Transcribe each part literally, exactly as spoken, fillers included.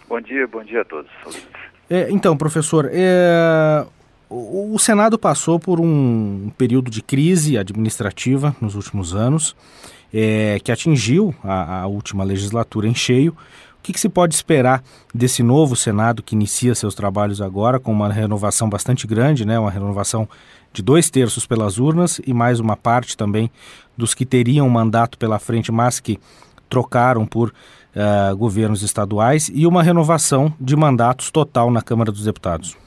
Bom dia, bom dia a todos. É, então, professor, é, o, o Senado passou por um período de crise administrativa nos últimos anos, é, que atingiu a, a última legislatura em cheio. O que, que se pode esperar desse novo Senado que inicia seus trabalhos agora, com uma renovação bastante grande, né, uma renovação de dois terços pelas urnas e mais uma parte também dos que teriam mandato pela frente, mas que trocaram por uh, governos estaduais, e uma renovação de mandatos total na Câmara dos Deputados?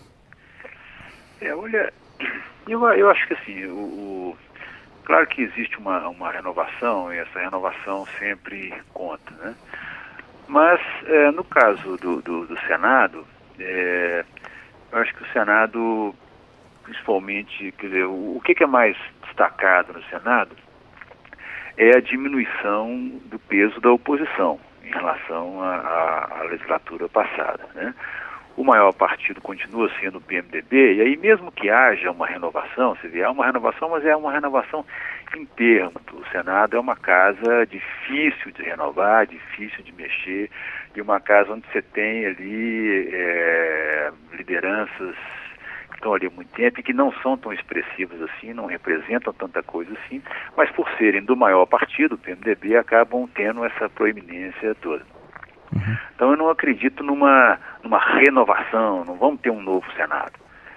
É, olha, eu, eu acho que assim, o, o, claro que existe uma, uma renovação, e essa renovação sempre conta, né? Mas, é, no caso do, do, do Senado, é, eu acho que o Senado, principalmente, quer dizer, o, o que, que é mais destacado no Senado é a diminuição do peso da oposição em relação à legislatura passada, né? O maior partido continua sendo o P M D B, e aí mesmo que haja uma renovação, se vier uma renovação, mas é uma renovação em termos. O Senado é uma casa difícil de renovar, difícil de mexer, e uma casa onde você tem ali é, lideranças que estão ali há muito tempo e que não são tão expressivas assim, não representam tanta coisa assim, mas por serem do maior partido, o P M D B, acabam tendo essa proeminência toda. Uhum. Então eu não acredito numa, numa renovação, não vamos ter um novo Senado.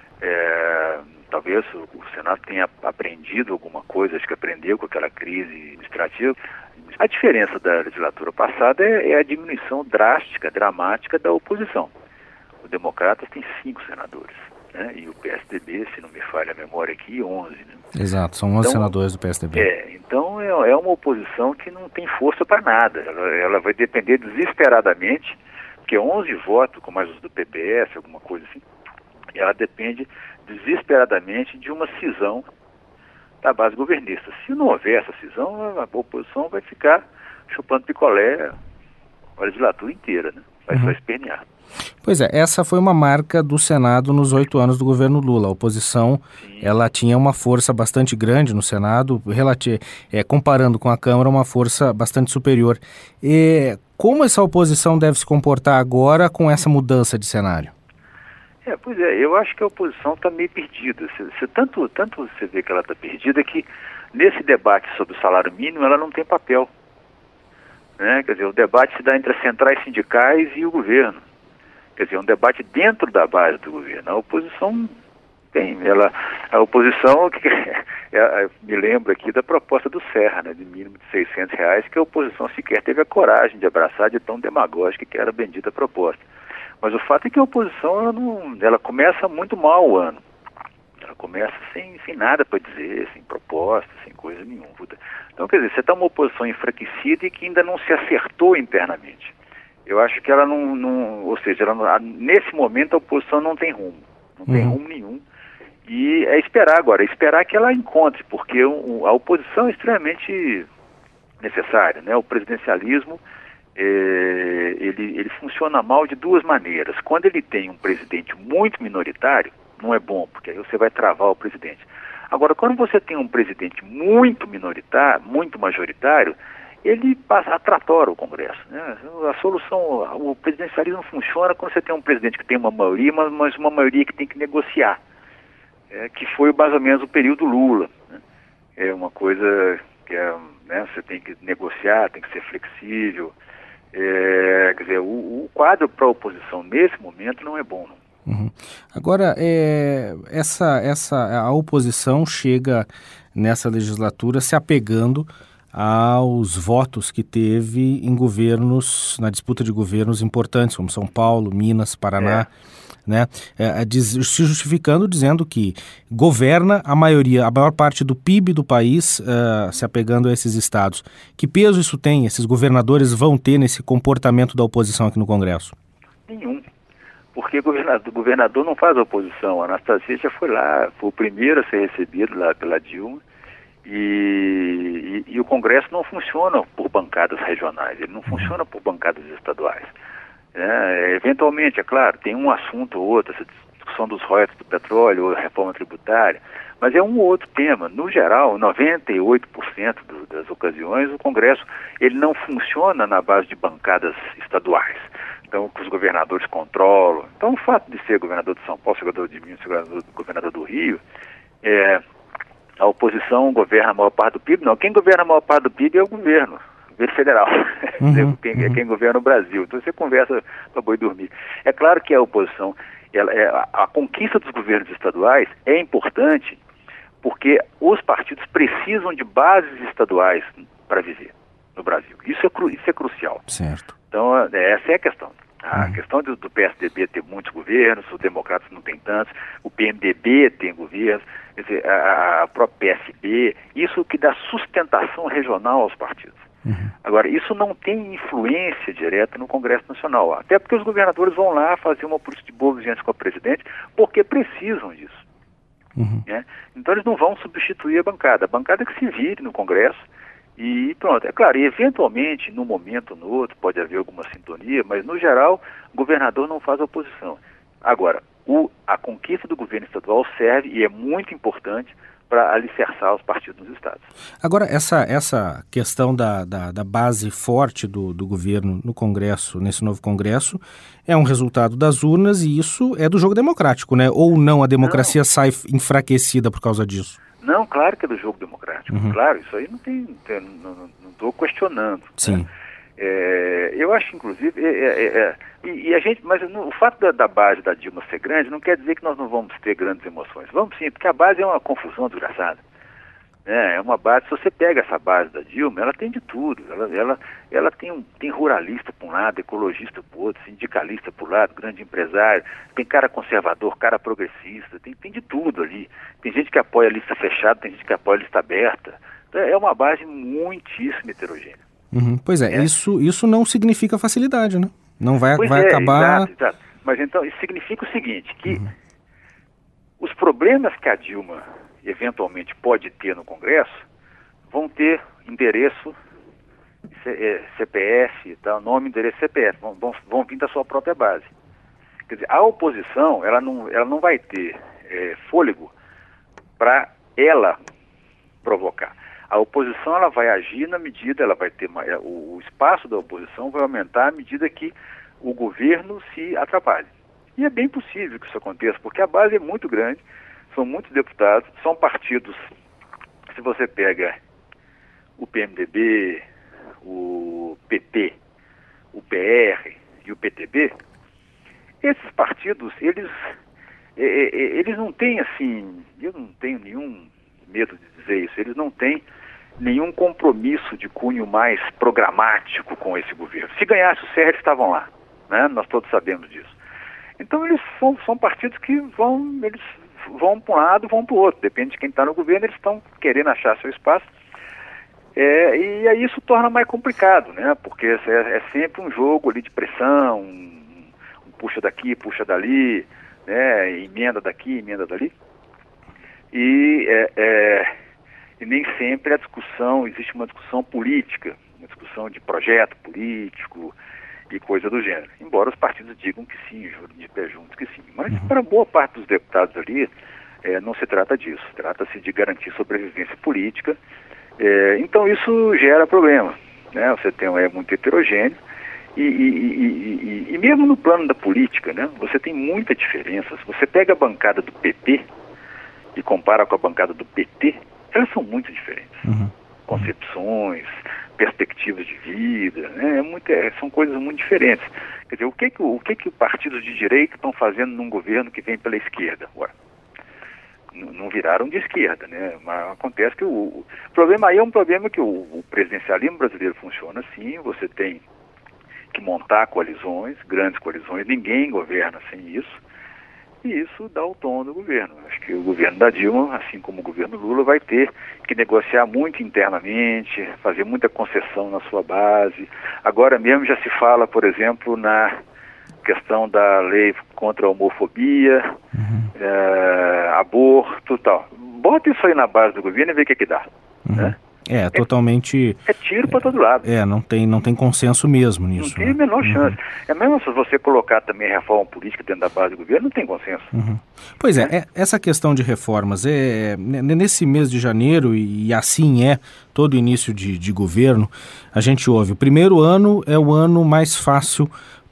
É, talvez o, o Senado tenha aprendido alguma coisa, acho que aprendeu com aquela crise administrativa. A diferença da legislatura passada é, é a diminuição drástica, dramática da oposição. O Democratas tem cinco senadores, né? E o P S D B, se não me falha a memória aqui, onze. Né? Exato, são onze então, senadores do P S D B. É, então é, é uma oposição que não tem força para nada. Ela, ela vai depender desesperadamente, porque onze votos, como mais os do P P S, alguma coisa assim, ela depende desesperadamente de uma cisão da base governista. Se não houver essa cisão, a oposição vai ficar chupando picolé a legislatura inteira, né? Vai uhum. só espernear. Pois é, essa foi uma marca do Senado nos oito anos do governo Lula. A oposição, Sim. ela tinha uma força bastante grande no Senado, relati- é, comparando com a Câmara, uma força bastante superior. E como essa oposição deve se comportar agora com essa mudança de cenário? É, pois é, eu acho que a oposição está meio perdida. Se, se tanto, tanto você vê que ela está perdida que nesse debate sobre o salário mínimo ela não tem papel. Né? Quer dizer, o debate se dá entre as centrais sindicais e o governo. Quer dizer, um debate dentro da base do governo. A oposição tem, ela, a oposição, que, é, me lembro aqui da proposta do Serra, né, de mínimo de seiscentos reais, que a oposição sequer teve a coragem de abraçar, de tão demagógica que era a bendita proposta. Mas o fato é que a oposição, ela, não, ela começa muito mal o ano. Ela começa sem, sem nada para dizer, sem proposta, sem coisa nenhuma. Então, quer dizer, você está uma oposição enfraquecida e que ainda não se acertou internamente. Eu acho que ela não, não ou seja, ela, nesse momento a oposição não tem rumo, não uhum. tem rumo nenhum, e é esperar agora, é esperar que ela encontre, porque o, a oposição é extremamente necessária, né? O presidencialismo, é, ele, ele funciona mal de duas maneiras. Quando ele tem um presidente muito minoritário, não é bom, porque aí você vai travar o presidente. Agora, quando você tem um presidente muito minoritário, muito majoritário, ele passa, atratora o Congresso, né? A solução, o presidencialismo funciona quando você tem um presidente que tem uma maioria, mas uma maioria que tem que negociar, é, que foi mais ou menos o período Lula, né? É uma coisa que é, né, você tem que negociar, tem que ser flexível, é, quer dizer, o, o quadro para a oposição nesse momento não é bom, não. Uhum. Agora, é, essa, essa, a oposição chega nessa legislatura se apegando aos votos que teve em governos, na disputa de governos importantes, como São Paulo, Minas, Paraná, é. né? É, diz, se justificando, dizendo que governa a maioria, a maior parte do P I B do país, uh, se apegando a esses estados. Que peso isso tem? Esses governadores vão ter nesse comportamento da oposição aqui no Congresso? Nenhum. Porque o governador, o governador não faz oposição. A Anastasia já foi lá, foi o primeiro a ser recebido lá pela Dilma. E, e, e o Congresso não funciona por bancadas regionais, ele não funciona por bancadas estaduais. É, eventualmente, é claro, tem um assunto ou outro, essa discussão dos royalties do petróleo, ou reforma tributária, mas é um ou outro tema. No geral, noventa e oito por cento do, das ocasiões, o Congresso ele não funciona na base de bancadas estaduais. então que os governadores controlam. Então o fato de ser governador de São Paulo, governador de Minas, governador, governador do Rio, é, a oposição governa a maior parte do P I B, não, quem governa a maior parte do P I B é o governo, o governo federal, uhum, quem, uhum. é quem governa o Brasil. Então você conversa para boi dormir. É claro que a oposição, ela, é, a, a conquista dos governos estaduais é importante porque os partidos precisam de bases estaduais para viver no Brasil. Isso é, cru, isso é crucial. Certo. Então, essa é a questão. A uhum. questão do, do P S D B ter muitos governos, os democratas não têm tantos, o P M D B tem governos, quer dizer, a, a própria P S B, isso que dá sustentação regional aos partidos. Uhum. Agora, isso não tem influência direta no Congresso Nacional, até porque os governadores vão lá fazer uma política de boa vizinhança com a presidente, porque precisam disso. Uhum. Né? Então eles não vão substituir a bancada, a bancada que se vire no Congresso e pronto. É claro, e eventualmente, num momento ou no outro, pode haver alguma sintonia, mas no geral, o governador não faz oposição. Agora, o, a conquista do governo estadual serve e é muito importante para alicerçar os partidos nos estados. Agora, essa, essa questão da, da, da base forte do, do governo no Congresso, nesse novo Congresso, é um resultado das urnas e isso é do jogo democrático, né? Ou não, a democracia não. sai enfraquecida por causa disso? Não, claro que é do jogo democrático. Uhum. Claro, isso aí não tem, tem não estou questionando. Sim. Né? É, eu acho, inclusive, é, é, é, e, e a gente, mas no, o fato da, da base da Dilma ser grande não quer dizer que nós não vamos ter grandes emoções. Vamos sim, porque a base é uma confusão desgraçada. É, é uma base, se você pega essa base da Dilma, ela tem de tudo. Ela, ela, ela tem, um, tem ruralista por um lado, ecologista por outro, sindicalista por lado, grande empresário, tem cara conservador, cara progressista, tem, tem de tudo ali. Tem gente que apoia a lista fechada, tem gente que apoia a lista aberta. Então, é uma base muitíssimo heterogênea. Uhum, pois é, é, Isso, isso não significa facilidade, né? Não vai, pois vai é, acabar... Exato, exato. Mas então, isso significa o seguinte, que uhum. os problemas que a Dilma eventualmente pode ter no Congresso vão ter endereço C P F e tal, nome, endereço C P F, vão, vão, vão vir da sua própria base. Quer dizer, a oposição, ela não, ela não vai ter é, fôlego para ela provocar. A oposição ela vai agir na medida, ela vai ter o, o espaço da oposição vai aumentar à medida que o governo se atrapalhe. E é bem possível que isso aconteça, porque a base é muito grande, são muitos deputados, são partidos, se você pega o P M D B, o P P, o P R e o P T B, esses partidos, eles, eles não têm assim, eu não tenho nenhum medo de dizer isso, eles não têm nenhum compromisso de cunho mais programático com esse governo. Se ganhasse o C R, eles estavam lá, né? Nós todos sabemos disso. Então eles são, são partidos que vão, eles vão para um lado, vão para o outro, depende de quem está no governo, eles estão querendo achar seu espaço, é, e aí isso torna mais complicado, né? Porque é, é sempre um jogo ali de pressão, um, um puxa daqui, puxa dali, né? Emenda daqui, emenda dali, e é, é E nem sempre a discussão, existe uma discussão política, uma discussão de projeto político e coisa do gênero. Embora os partidos digam que sim, jurem de pé juntos que sim. Mas para boa parte dos deputados ali, é, não se trata disso. Trata-se de garantir sobrevivência política. É, então isso gera problema, né? Você tem um é muito heterogêneo e, e, e, e, e mesmo no plano da política, né? Você tem muita diferença. Se você pega a bancada do P P e compara com a bancada do P T, elas são muito diferentes. Uhum. Concepções, perspectivas de vida, né? É muito, é, são coisas muito diferentes. Quer dizer, o que que, o que que os partidos de direita estão fazendo num governo que vem pela esquerda? Ué, n- não viraram de esquerda, né? Mas acontece que o, o problema aí é um problema que o, o presidencialismo brasileiro funciona assim, você tem que montar coalizões, grandes coalizões, ninguém governa sem isso. E isso dá o tom do governo. Acho que o governo da Dilma, assim como o governo Lula, vai ter que negociar muito internamente, fazer muita concessão na sua base. Agora mesmo já se fala, por exemplo, na questão da lei contra a homofobia, uhum. é, aborto e tal. Bota isso aí na base do governo e vê o que que dá. Uhum. Né? É, totalmente... É, é tiro para todo lado. É, não tem, não tem consenso mesmo nisso. Não tem a menor né? chance. Uhum. É mesmo se você colocar também reforma política dentro da base do governo, não tem consenso. Uhum. Pois é, é, essa questão de reformas, é, é nesse mês de janeiro, e assim é todo início de, de governo, a gente ouve, o primeiro ano é o ano mais fácil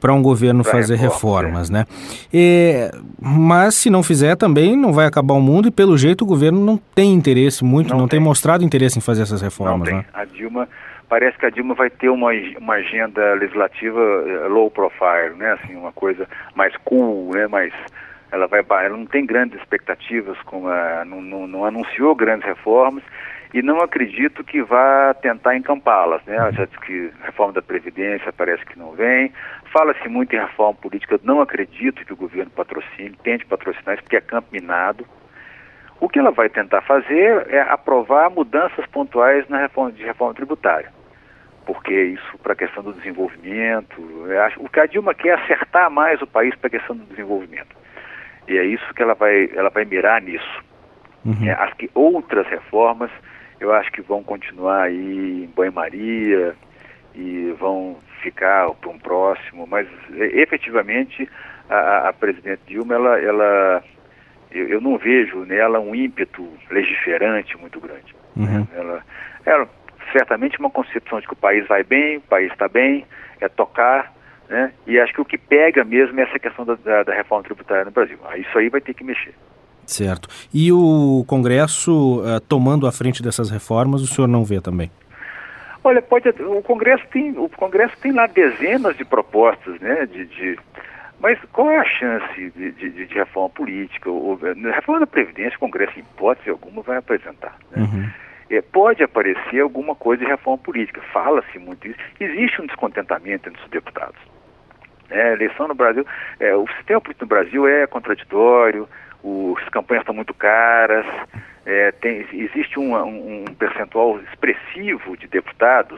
para um governo pra fazer reformas, reformas, né? E, mas se não fizer também não vai acabar o mundo e pelo jeito o governo não tem interesse muito, não, não tem. tem mostrado interesse em fazer essas reformas, não tem. né? A Dilma, parece que a Dilma vai ter uma, uma agenda legislativa low profile, né? Assim, uma coisa mais cool, né? Mais, ela, vai, ela não tem grandes expectativas, com a, não, não, não anunciou grandes reformas e não acredito que vá tentar encampá-las, né? Já disse que a reforma da Previdência parece que não vem, fala-se muito em reforma política, eu não acredito que o governo patrocine, tente patrocinar isso porque é campo minado. O que ela vai tentar fazer é aprovar mudanças pontuais na reforma de reforma tributária, porque isso para a questão do desenvolvimento, o que a Dilma quer é acertar mais o país para a questão do desenvolvimento. E é isso que ela vai, ela vai mirar nisso. Uhum. É, as que outras reformas, eu acho que vão continuar aí em banho-maria e vão ficar para um próximo, mas efetivamente a, a presidente Dilma, ela, ela eu, eu não vejo nela um ímpeto legiferante muito grande. Uhum. Né? Ela, ela certamente uma concepção de que o país vai bem, o país está bem, é tocar, né? E acho que o que pega mesmo é essa questão da, da, da reforma tributária no Brasil. Isso aí vai ter que mexer. Certo. E o Congresso uh, tomando a frente dessas reformas, o senhor não vê também? Olha, pode, o Congresso tem, o Congresso tem lá dezenas de propostas, né? De, de, mas qual é a chance de, de, de reforma política? O, na reforma da Previdência, o Congresso, em hipótese alguma, vai apresentar. Né? Uhum. É, pode aparecer alguma coisa de reforma política. Fala-se muito isso. Existe um descontentamento entre os deputados. É, a eleição no Brasil, é, o sistema político no Brasil é contraditório. As campanhas estão muito caras, é, tem, existe um, um, um percentual expressivo de deputados.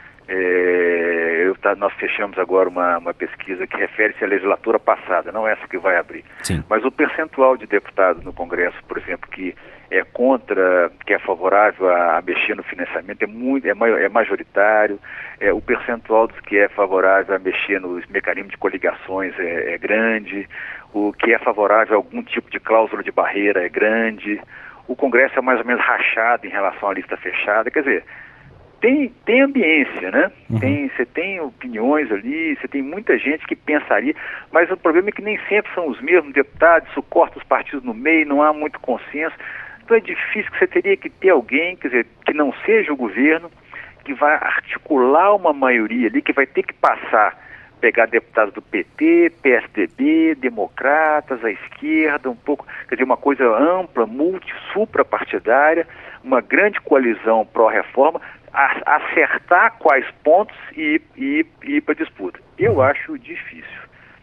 É, eu, tá, nós fechamos agora uma, uma pesquisa que refere-se à legislatura passada, não essa que vai abrir. Sim. Mas o percentual de deputados no Congresso, por exemplo, que é contra, que é favorável a, a mexer no financiamento, é, muito, é, é majoritário. É, o percentual dos que é favorável a mexer nos mecanismos de coligações é, é grande. O que é favorável a algum tipo de cláusula de barreira é grande. O Congresso é mais ou menos rachado em relação à lista fechada. Quer dizer, tem, tem ambiência, né? Uhum. Tem, você tem opiniões ali, você tem muita gente que pensaria, mas o problema é que nem sempre são os mesmos deputados, isso corta os partidos no meio, não há muito consenso. Então é difícil, que você teria que ter alguém, quer dizer, que não seja o governo, que vai articular uma maioria ali, que vai ter que passar, pegar deputados do P T, P S D B, democratas, a esquerda, um pouco, quer dizer, uma coisa ampla, multi, suprapartidária, uma grande coalizão pró-reforma, a, acertar quais pontos e, e, e ir para a disputa. Eu acho difícil.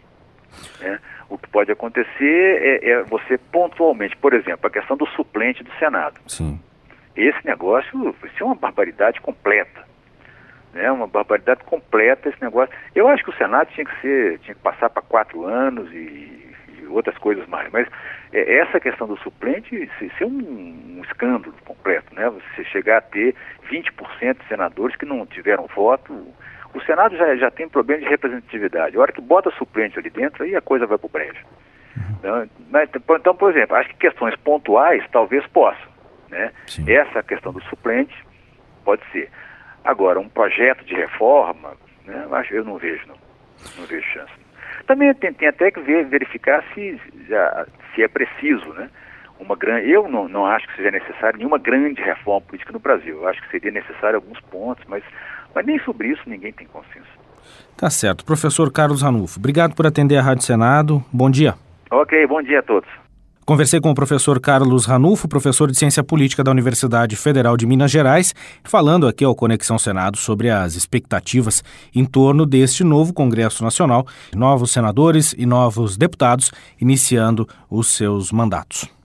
Né? O que pode acontecer é, é você pontualmente, por exemplo, a questão do suplente do Senado. Sim. Esse negócio vai ser uma barbaridade completa. Né, uma barbaridade completa esse negócio. Eu acho que o Senado tinha que ser, tinha que passar para quatro anos e, e outras coisas mais, mas é, essa questão do suplente, isso é um, um escândalo completo, né? Você chegar a ter vinte por cento de senadores que não tiveram voto, o Senado já, já tem problema de representatividade. A hora que bota suplente ali dentro, aí a coisa vai para o brejo. Uhum. Então, então, por exemplo, acho que questões pontuais talvez possam, né? Essa questão do suplente pode ser. Agora, um projeto de reforma, né, eu não vejo, não. Não vejo chance. Também tem, tem até que ver, verificar se, já, se é preciso, né? Uma grande, eu não, não acho que seja necessário nenhuma grande reforma política no Brasil. Eu acho que seria necessário alguns pontos, mas, mas nem sobre isso ninguém tem consenso. Tá certo. Professor Carlos Ranulfo, obrigado por atender a Rádio Senado. Bom dia. Ok, bom dia a todos. Conversei com o professor Carlos Ranulfo, professor de Ciência Política da Universidade Federal de Minas Gerais, falando aqui ao Conexão Senado sobre as expectativas em torno deste novo Congresso Nacional, novos senadores e novos deputados iniciando os seus mandatos.